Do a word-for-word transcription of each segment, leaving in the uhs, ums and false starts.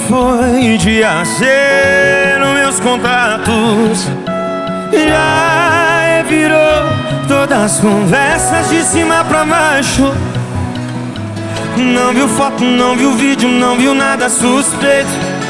foi dia C nos meus contatos. Já virou todas as conversas de cima pra baixo. Não viu foto, não viu vídeo, não viu nada suspeito.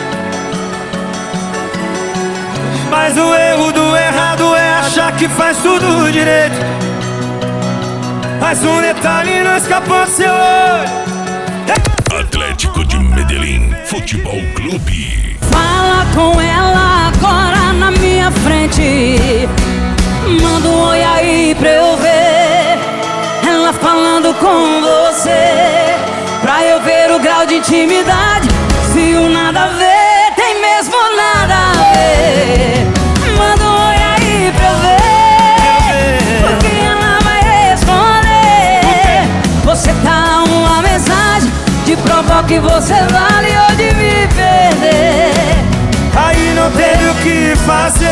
Mas o erro do errado é achar que faz tudo direito. Mas um detalhe não escapou do seu olho. Atlético de Medellín Futebol Clube. Fala com ela agora na minha frente. Manda um oi aí pra eu ver ela falando com você, pra eu ver o grau de intimidade. Se o nada a ver tem mesmo nada a ver. Manda um oi aí pra eu ver, porque ela vai responder. Você tá uma mensagem de provar que você vale ou de me perder. Aí não teve o que fazer.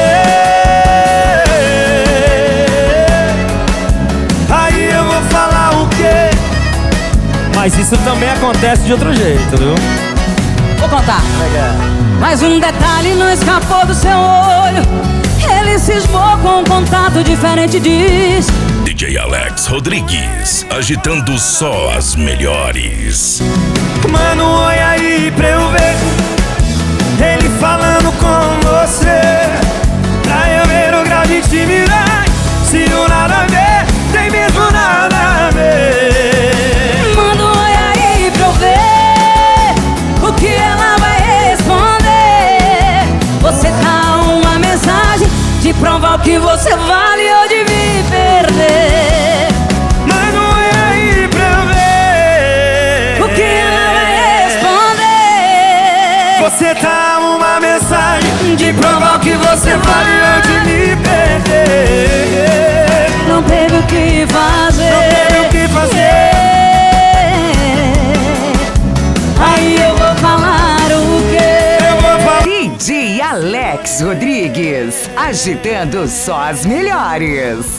Aí eu vou falar o quê? Mas isso também acontece de outro jeito, viu? Vou contar. Mas um detalhe não escapou do seu olho. Ele cismou com um contato diferente, diz D J Alex Rodrigues, agitando só as melhores. Manda um oi aí pra eu ver ele falando com você, pra eu ver o grau de intimidade. Se o nada a ver tem mesmo nada a ver. Manda um oi aí pra eu ver o que ela vai responder. Você tá uma mensagem de provar o que você vale ou de me perder. Manda um oi aí pra eu ver O que ela vai responder. Você tá uma mensagem de provar o que você vale ou de me perder. Não teve o que fazer. Não teve o que fazer. Aí eu vou falar o quê? Eu vou falar. D J Alex Rodrigues, agitando só as melhores.